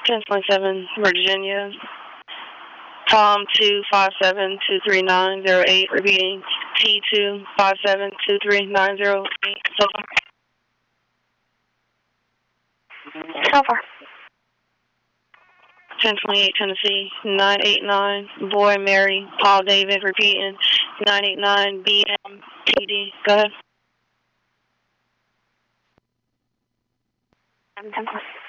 10.7, Virginia. Tom 257-23908, repeating T257-23908. So far. So far. 1028, Tennessee, 989, Boy, Mary, Paul, David, repeating 989, BMTD. Go ahead. 10.